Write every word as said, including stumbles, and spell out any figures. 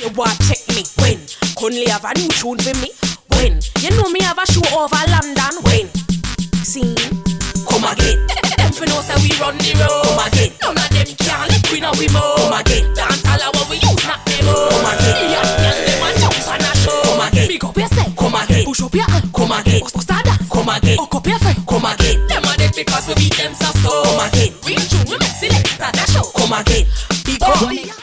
you want check me. When? Conley have a new tune for me. When? You know me have a show over London. When? See? Come again. Them for know say we run the road. Come again. None of them can't lick we know we more. Come again. Dance all our we use not them more. Come again. Yeah, yeah, them a jump on a show. Come again. Pick up yourself. Come again. Push up your hand. Come again. Bust bust a dance. Come again. Hook up your friend. Come again. Them a dead because we beat them so. Come again. Real tune we make select at the show. Come again. Pick up.